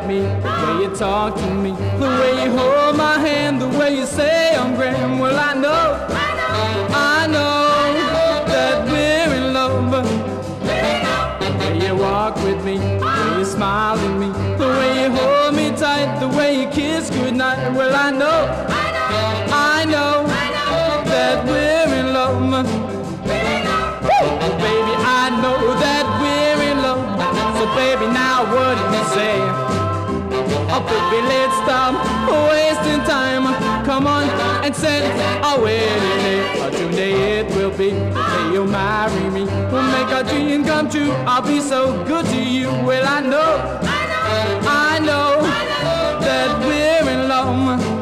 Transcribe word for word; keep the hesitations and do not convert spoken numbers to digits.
at me, the way you talk to me, the way you hold my hand, the way you say I'm grand. Well, I know, I know that we're in love. The way you walk with me, the way you smile at me, the way you hold me tight, the way you kiss goodnight. Well, I know, I know that we're in love. Baby, I know that we're in love. So baby, now what do you say? Oh baby, let's stop wasting time. Come on and set our wedding day. Today it will be the day you'll marry me. We'll make our dream come true. I'll be so good to you. Well, I know, I know that we're in love.